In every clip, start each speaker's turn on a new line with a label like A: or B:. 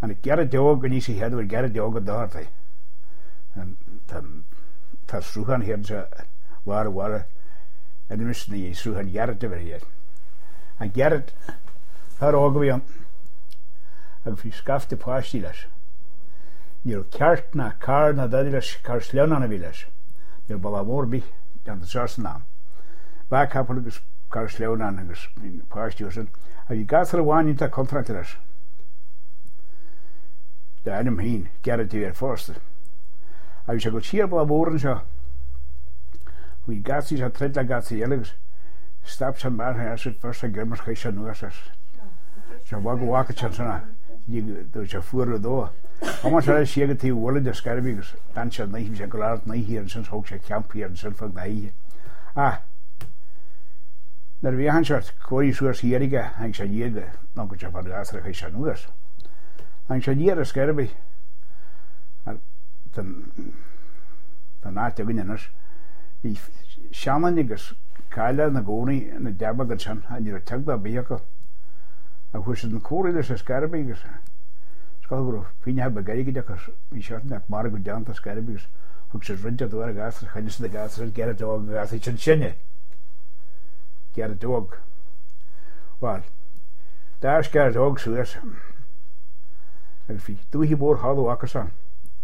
A: and I get a dog and he had we get a dog at the and that's Ruhan here to water and the mission is Ruhan Garrett to very yet. And Garrett had all going if you scaff the pastillas. You're cart na car na dadilas car sleon on a village. You're Balamorbi down the Sarsenam. Back couple of car sleon on in pastillas. Have you got through one into contractors? The Adam Heen, Garrett to your first. I shall go cheer Balamoran show. We got these at Tredla got the yellows. Stops and bad has it first a grimmers Christian Nursers. So walk a chance on you there's a four door. How much I see it to you, Wally the Scarabigers, dance at night, a glad night here, and since Hawks a camp here and self of the there be a handshot, Corey Source here again, and shall yield the knowledge of the Astra Christian Nursers. And shall yield a Scaraby the night of winners. The shaman niggas. Kyla and the Goni and the Dabagan and you're a tugba vehicle. I wish in the corridors of Scarabigas. Skull Pina Bagarigas, we shot that Margaret down to Scarabigas, hooks is rented to a gas, hands the gas, and get a dog, gas, it's in Chenya. Get a dog. Well, there's get a dog, so there's. If you do he bore how the walkers on.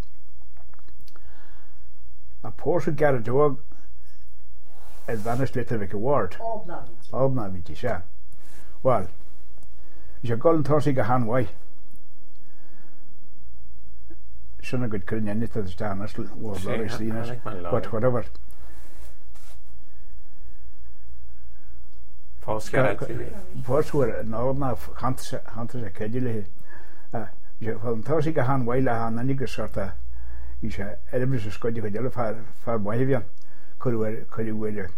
A: A person get a dog. Advanced later like a word. Obnavity, yeah. Well, you're going to see a hand way. Shouldn't have got clean anything to stand us, was very seen us, but whatever.
B: First
A: were an ordinary hunters a cadily. You're going to see a hand way, and then you get sort of. You say, Edinburgh is good, you could yellow for Moavia. Could you wear the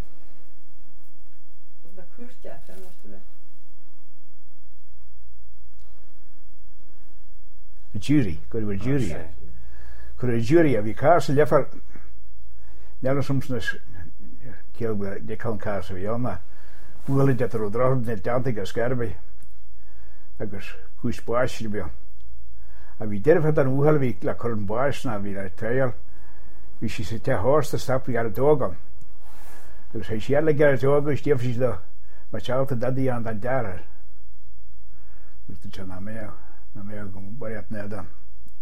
A: jury? Could you wear jury? Could a jury of your cars and never something killed with the con cars of Yama? Will it get the road around the Atlantic as Scarby? I guess who's boys should be on. And we did have an Uhel week like current boys now, we like trail. We should say to a horse to stop, we got a dog on. Because she had like a dog, she's the much out of daddy and that dare. Mr. Chanameo, Nameo, buy up near them.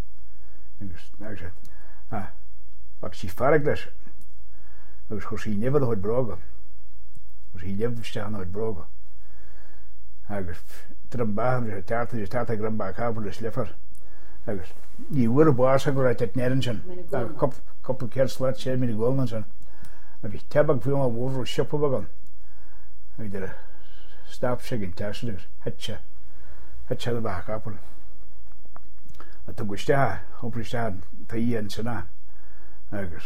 A: But she's fargless. Because she never had broga. Because he never stand out broga. I guess Trumba, the Tata Grumba, Carver, the Slipper. I guess you were a boss, I go at that Nerenson. A couple of kids let me the Goldmanson. Maybe Tabak film a water shop of a gun. I did a stop shaking test. Hatcha the back apple. I took a star, hopefully stand, Tia and Sana. I guess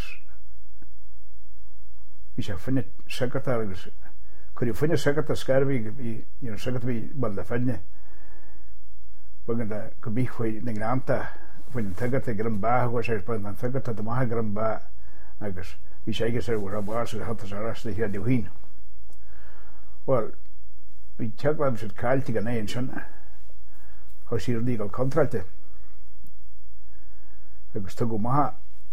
A: we shall finish secretary. Could you finish secretary Scarby? You're secretary, but the Fenya. We're going to could be when the Granta, when the Tiger to Gramba, was I spent on Tiger to the Maha Gramba. I guess we say, I guess there were a boss who had to arrest the here the Ween. Well, we checked them with Kyle to get an son. How she legal contract. I was to go Maha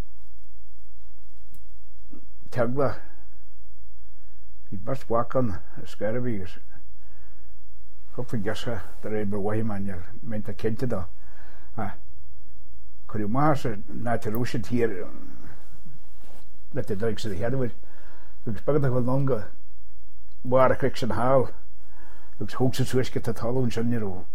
A: Tagla. He must walk on a Scarby. Couple of years the Rebel Wayman meant a kid to the. Could you mass not to rush it here? Let the dogs of the head of it. We expect to have longer. War a quick and how. Looks hooks and swish get the tolerance and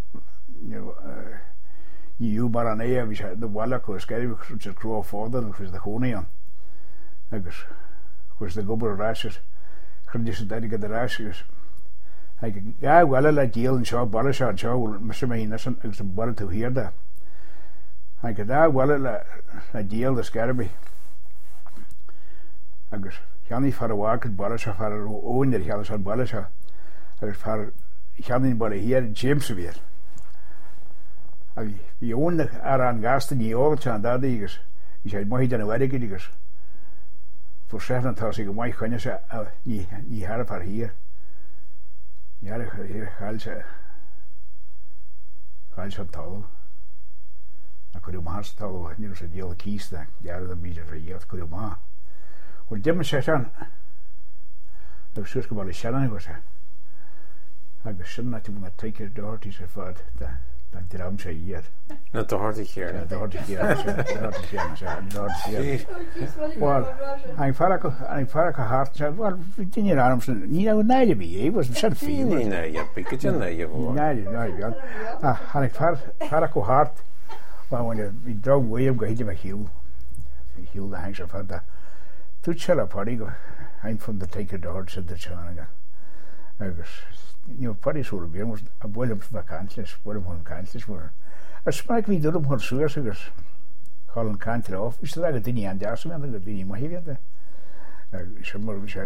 A: you Baranea, which had the Wallach or Scary, which is crew of further, which was the Honian. I guess, was the Gobber rashes. Credits that get the rashes. I could, yeah, well, I like deal and show, Ballasha and show, Mr. Main, that's a bottle to hear that. I could, well, I deal the Scarby. I guess, Yanni for a walk at Ballasha for a own that he has on Ballasha. I guess, for Yanni Bally here, James of here. I own the Aran Gaston, you all the time, that he said, Mohi than a wedding, he goes, for 7,000, my kindness, ye had for here. Ja, det er halvt tall. a could mas tal ni sé deal kiste ja the meter for yet could ma or demonstration agus go bhil seanna go se agus sin na buna take dortí sé fad de am sé iad
B: na dortí chéir
A: ein far go hart well dinne arm ní neide bí was se fi han far go hart vi dro we go hé me hiú a hang se fa tú se a party go ein fan de take dort se de China agus party so be a bolm vakanties bolm hon kanties war a sprak vi dom hon sugus call an kanter of is dat dinne an der go dinne ma hiende se mor vi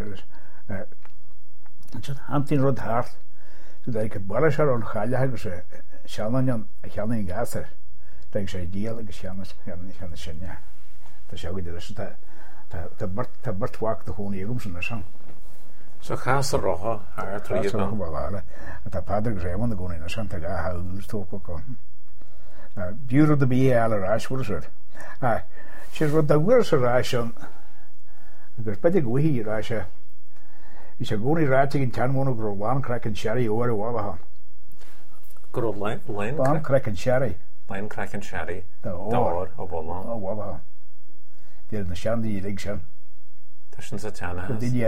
A: antin rod hart so dat ik bar an chaile agus Shannon in gaser denk sé deal agus Shannon sinnne dat se go de bartwaak de hon egumsen er sang.
B: So chas a rocha ar
A: tríile a pader réman go in Santa ga haús tó go. Bú de bí eráisú sé ru a bhuiráisian agus beidir gohíí ráise í sé gcóí ráte gin teanmna gur bháin crecin seí ó bháha.
B: Gur lein
A: crecin seí
B: lein crecin seí ó
A: bháha. Dé na seandaí lig sin.
B: Sin sa tena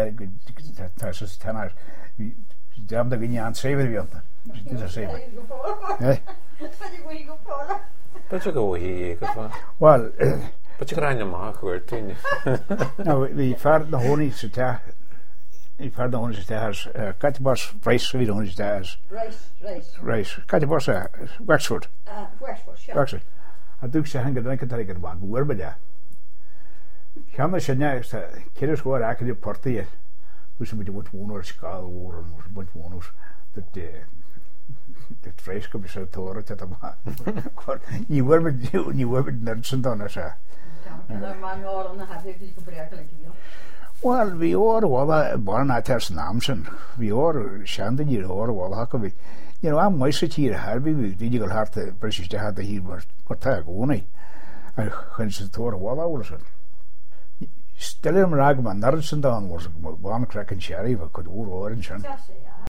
A: tena dam da gine an séver vianta sé
B: go hí go
A: well
B: rein má chuir túine
A: hí fer na hóí sa te í fer na hon te Catibos Price ví hon reis Catibos Wexford a dú sé hang denke go bag gobe. Cheanna sinne céidir go acu portaí ús mu bhúnar sáil ór buúnús frééis go se tóra níhfuid nersan dána se. Well, hí óhá barna te námsin, hí ó seanda í óhá go bhí. Am mu sa tíí a Harbí dí go hart breiste a hí mar te gónaí a chun sa tóra bhála se. Stel rag man narsen dan was baan crack and sherry, but could all orange.